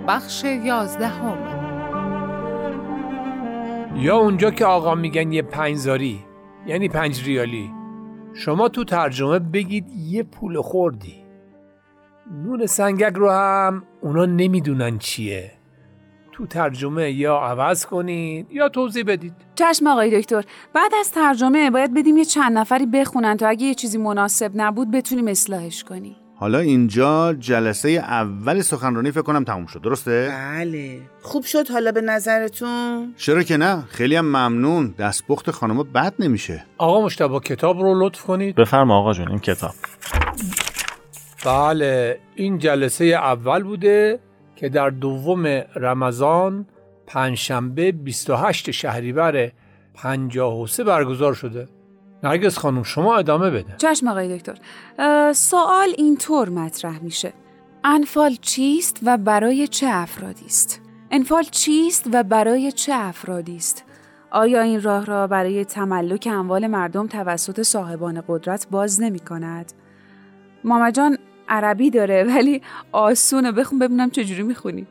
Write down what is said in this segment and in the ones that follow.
بخش 11. یا اونجا که آقا میگن یه 5 زاری یعنی 5 ریالی، شما تو ترجمه بگید یه پول خوردی. نون سنگک رو هم اونا نمیدونن چیه. تو ترجمه یا عوض کنید یا توضیح بدید. چشم آقای دکتر. بعد از ترجمه باید بدیم یه چند نفری بخونن تا اگه یه چیزی مناسب نبود بتونیم اصلاحش کنیم. حالا اینجا جلسه اول سخنرانی فکر کنم تموم شد، درسته؟ بله. خوب شد حالا به نظرتون؟ چرا که نه، خیلی هم ممنون. دستپخت خانم بد نمیشه. آقا مجتبی کتاب رو لطف کنید. بفرما آقا جون این کتاب. بله، این جلسه اول بوده که در 2 رمضان پنجشنبه 28 شهریور 53 برگزار شده. نرگس خانم شما ادامه بده. چشم آقای دکتر. سوال اینطور مطرح میشه: انفال چیست و برای چه افرادی است؟ انفال چیست و برای چه افرادی است؟ آیا این راه را برای تملک اموال مردم توسط صاحبان قدرت باز نمی کند؟ ماما جان عربی داره ولی آسونه، بخون ببینم چجوری میخونی.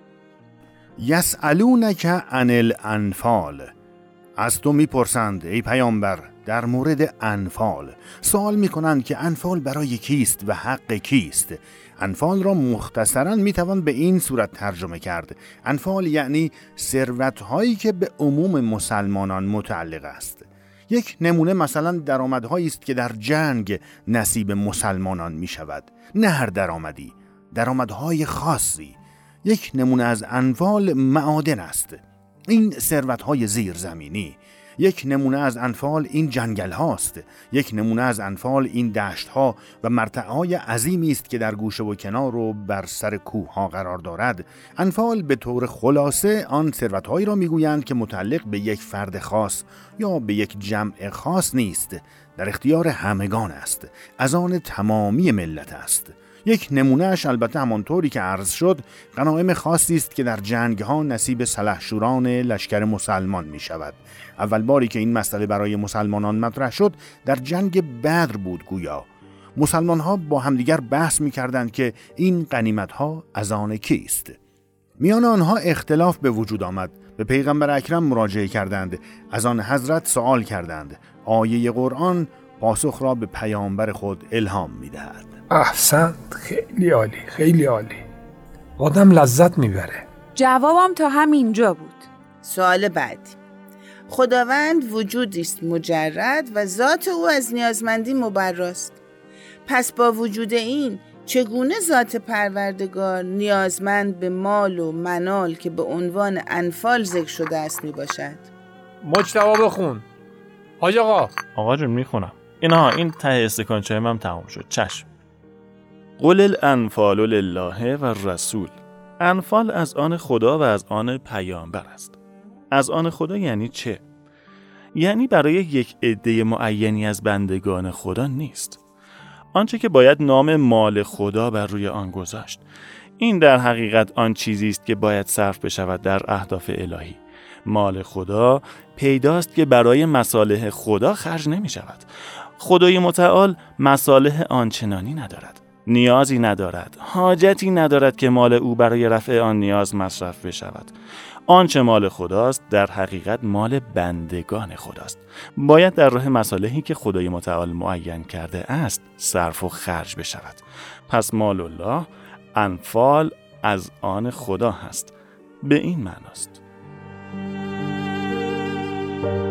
یسألونک عن الانفال، از تو میپرسند ای پیامبر در مورد انفال. سوال میکنند که انفال برای کیست و حق کیست. انفال را مختصراً میتوان به این صورت ترجمه کرد: انفال یعنی ثروت‌هایی که به عموم مسلمانان متعلق است. یک نمونه مثلا درآمدهایی است که در جنگ نصیب مسلمانان می شود، نه هر درآمدی، درآمدهای خاصی. یک نمونه از انفال معادن است، این ثروت‌های زیرزمینی. یک نمونه از انفال این جنگل هاست. یک نمونه از انفال این دشت ها و مرتعهای عظیمی است که در گوشه و کنار و بر سر کوه ها قرار دارد. انفال به طور خلاصه آن ثروت‌هایی را میگویند که متعلق به یک فرد خاص یا به یک جمع خاص نیست، در اختیار همگان است، از آن تمامی ملت است. یک نمونهش البته همانطوری که عرض شد غنایم خاصی است که در جنگ ها نصیب سلحشوران لشکر مسلمان می شود. اول باری که این مسئله برای مسلمانان مطرح شد در جنگ بدر بود. گویا مسلمان ها با همدیگر بحث می کردند که این غنیمت ها از آن کیست. میان آنها اختلاف به وجود آمد. به پیغمبر اکرم مراجعه کردند، از آن حضرت سوال کردند. آیه قرآن پاسخ را به پیامبر خود الهام می دهد. احسنت، خیلی عالی، خیلی عالی. آدم لذت میبره. جوابم تا همینجا بود. سوال بعدی: خداوند وجودی است مجرد و ذات او از نیازمندی مبراست. پس با وجود این چگونه ذات پروردگار نیازمند به مال و منال که به عنوان انفال ذکر شده است می باشد؟ مجتبی بخون. حاج آقا جون میخونم. این ته استکانچه هم تمام شد. چشم. قل الانفال لله و الرسول. انفال از آن خدا و از آن پیامبر است. از آن خدا یعنی چه؟ یعنی برای یک عده معینی از بندگان خدا نیست. آنچه که باید نام مال خدا بر روی آن گذاشت. این در حقیقت آن چیزی است که باید صرف بشود در اهداف الهی. مال خدا پیداست که برای مصالح خدا خرج نمی شود. خدای متعال مصالح آنچنانی ندارد. نیازی ندارد، حاجتی ندارد که مال او برای رفع آن نیاز مصرف بشود. آنچه مال خداست در حقیقت مال بندگان خداست. باید در راه مصالحی که خدای متعال معین کرده است صرف و خرج بشود. پس مال الله، انفال از آن خدا هست. به این معناست.